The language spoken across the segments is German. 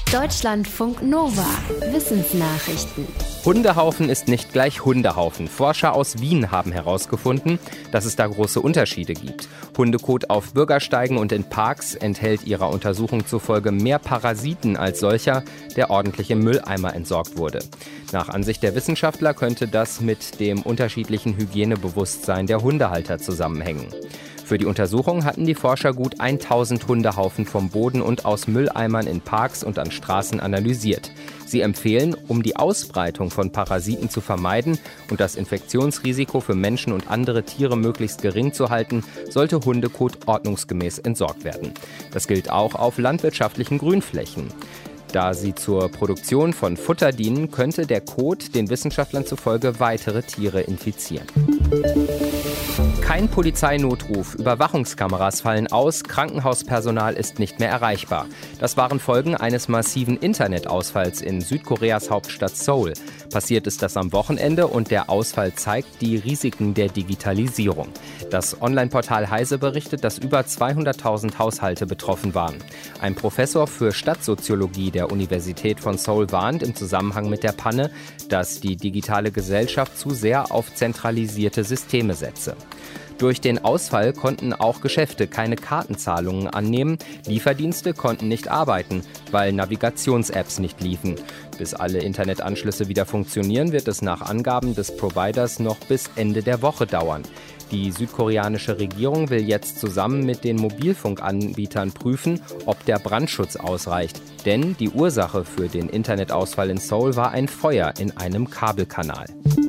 Deutschlandfunk Nova. Wissensnachrichten. Hundehaufen ist nicht gleich Hundehaufen. Forscher aus Wien haben herausgefunden, dass es da große Unterschiede gibt. Hundekot auf Bürgersteigen und in Parks enthält ihrer Untersuchung zufolge mehr Parasiten als solcher, der ordentlich im Mülleimer entsorgt wurde. Nach Ansicht der Wissenschaftler könnte das mit dem unterschiedlichen Hygienebewusstsein der Hundehalter zusammenhängen. Für die Untersuchung hatten die Forscher gut 1000 Hundehaufen vom Boden und aus Mülleimern in Parks und an Straßen analysiert. Sie empfehlen, um die Ausbreitung von Parasiten zu vermeiden und das Infektionsrisiko für Menschen und andere Tiere möglichst gering zu halten, sollte Hundekot ordnungsgemäß entsorgt werden. Das gilt auch auf landwirtschaftlichen Grünflächen. Da sie zur Produktion von Futter dienen, könnte der Kot den Wissenschaftlern zufolge weitere Tiere infizieren. Kein Polizeinotruf, Überwachungskameras fallen aus, Krankenhauspersonal ist nicht mehr erreichbar. Das waren Folgen eines massiven Internetausfalls in Südkoreas Hauptstadt Seoul. Passiert ist das am Wochenende und der Ausfall zeigt die Risiken der Digitalisierung. Das Online-Portal Heise berichtet, dass über 200.000 Haushalte betroffen waren. Ein Professor für Stadtsoziologie der Universität von Seoul warnt im Zusammenhang mit der Panne, dass die digitale Gesellschaft zu sehr auf zentralisierte Systeme setze. Durch den Ausfall konnten auch Geschäfte keine Kartenzahlungen annehmen, Lieferdienste konnten nicht arbeiten, weil Navigations-Apps nicht liefen. Bis alle Internetanschlüsse wieder funktionieren, wird es nach Angaben des Providers noch bis Ende der Woche dauern. Die südkoreanische Regierung will jetzt zusammen mit den Mobilfunkanbietern prüfen, ob der Brandschutz ausreicht. Denn die Ursache für den Internetausfall in Seoul war ein Feuer in einem Kabelkanal.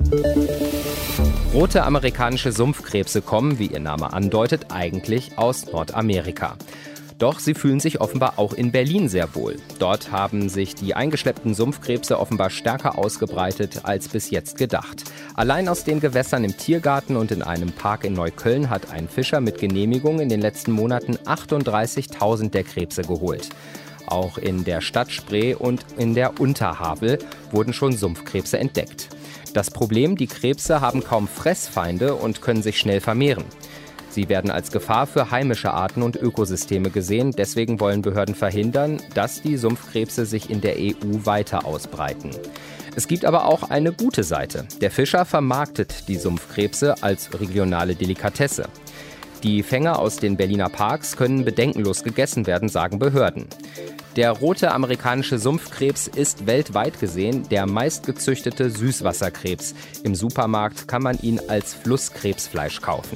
Rote amerikanische Sumpfkrebse kommen, wie ihr Name andeutet, eigentlich aus Nordamerika. Doch sie fühlen sich offenbar auch in Berlin sehr wohl. Dort haben sich die eingeschleppten Sumpfkrebse offenbar stärker ausgebreitet als bis jetzt gedacht. Allein aus den Gewässern im Tiergarten und in einem Park in Neukölln hat ein Fischer mit Genehmigung in den letzten Monaten 38.000 der Krebse geholt. Auch in der Stadt Spree und in der Unterhavel wurden schon Sumpfkrebse entdeckt. Das Problem, die Krebse haben kaum Fressfeinde und können sich schnell vermehren. Sie werden als Gefahr für heimische Arten und Ökosysteme gesehen. Deswegen wollen Behörden verhindern, dass die Sumpfkrebse sich in der EU weiter ausbreiten. Es gibt aber auch eine gute Seite. Der Fischer vermarktet die Sumpfkrebse als regionale Delikatesse. Die Fänge aus den Berliner Parks können bedenkenlos gegessen werden, sagen Behörden. Der rote amerikanische Sumpfkrebs ist weltweit gesehen der meistgezüchtete Süßwasserkrebs. Im Supermarkt kann man ihn als Flusskrebsfleisch kaufen.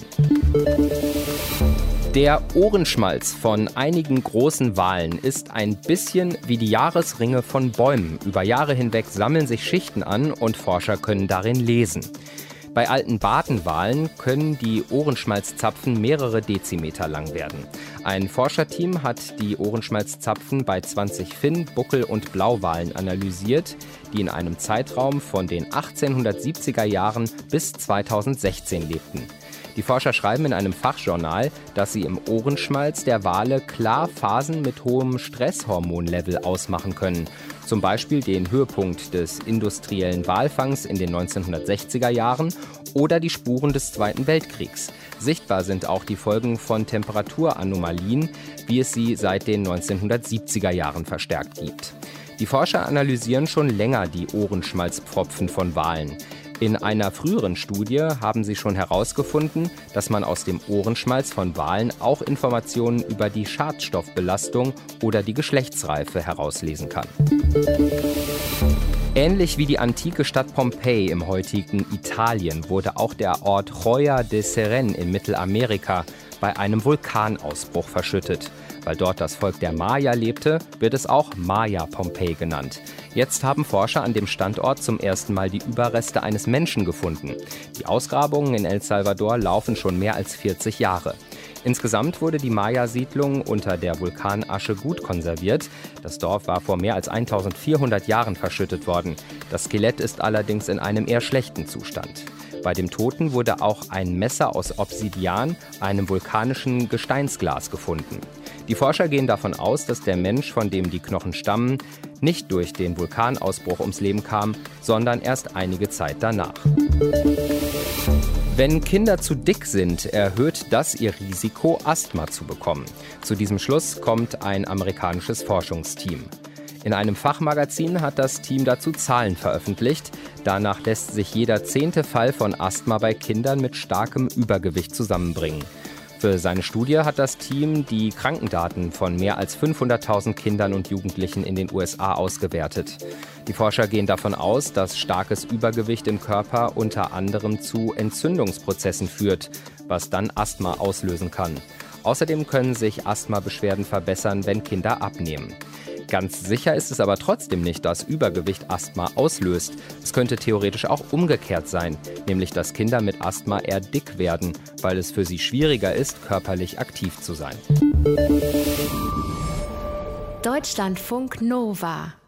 Der Ohrenschmalz von einigen großen Walen ist ein bisschen wie die Jahresringe von Bäumen. Über Jahre hinweg sammeln sich Schichten an und Forscher können darin lesen. Bei alten Bartenwalen können die Ohrenschmalzzapfen mehrere Dezimeter lang werden. Ein Forscherteam hat die Ohrenschmalzzapfen bei 20 Finn-, Buckel- und Blauwalen analysiert, die in einem Zeitraum von den 1870er Jahren bis 2016 lebten. Die Forscher schreiben in einem Fachjournal, dass sie im Ohrenschmalz der Wale klar Phasen mit hohem Stresshormonlevel ausmachen können. Zum Beispiel den Höhepunkt des industriellen Walfangs in den 1960er Jahren oder die Spuren des Zweiten Weltkriegs. Sichtbar sind auch die Folgen von Temperaturanomalien, wie es sie seit den 1970er Jahren verstärkt gibt. Die Forscher analysieren schon länger die Ohrenschmalzpfropfen von Walen. In einer früheren Studie haben sie schon herausgefunden, dass man aus dem Ohrenschmalz von Walen auch Informationen über die Schadstoffbelastung oder die Geschlechtsreife herauslesen kann. Ähnlich wie die antike Stadt Pompeji im heutigen Italien wurde auch der Ort Joya de Serene in Mittelamerika bei einem Vulkanausbruch verschüttet. Weil dort das Volk der Maya lebte, wird es auch Maya-Pompeji genannt. Jetzt haben Forscher an dem Standort zum ersten Mal die Überreste eines Menschen gefunden. Die Ausgrabungen in El Salvador laufen schon mehr als 40 Jahre. Insgesamt wurde die Maya-Siedlung unter der Vulkanasche gut konserviert. Das Dorf war vor mehr als 1400 Jahren verschüttet worden. Das Skelett ist allerdings in einem eher schlechten Zustand. Bei dem Toten wurde auch ein Messer aus Obsidian, einem vulkanischen Gesteinsglas, gefunden. Die Forscher gehen davon aus, dass der Mensch, von dem die Knochen stammen, nicht durch den Vulkanausbruch ums Leben kam, sondern erst einige Zeit danach. Wenn Kinder zu dick sind, erhöht das ihr Risiko, Asthma zu bekommen. Zu diesem Schluss kommt ein amerikanisches Forschungsteam. In einem Fachmagazin hat das Team dazu Zahlen veröffentlicht. Danach lässt sich jeder 10. Fall von Asthma bei Kindern mit starkem Übergewicht zusammenbringen. Für seine Studie hat das Team die Krankendaten von mehr als 500.000 Kindern und Jugendlichen in den USA ausgewertet. Die Forscher gehen davon aus, dass starkes Übergewicht im Körper unter anderem zu Entzündungsprozessen führt, was dann Asthma auslösen kann. Außerdem können sich Asthmabeschwerden verbessern, wenn Kinder abnehmen. Ganz sicher ist es aber trotzdem nicht, dass Übergewicht Asthma auslöst. Es könnte theoretisch auch umgekehrt sein, nämlich dass Kinder mit Asthma eher dick werden, weil es für sie schwieriger ist, körperlich aktiv zu sein. Deutschlandfunk Nova